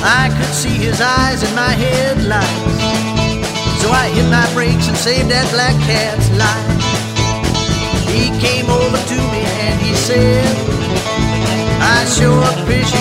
I could see his eyes in my headlights, so I hit my brakes and saved that black cat's life. He came over to me and he said, I sure appreciate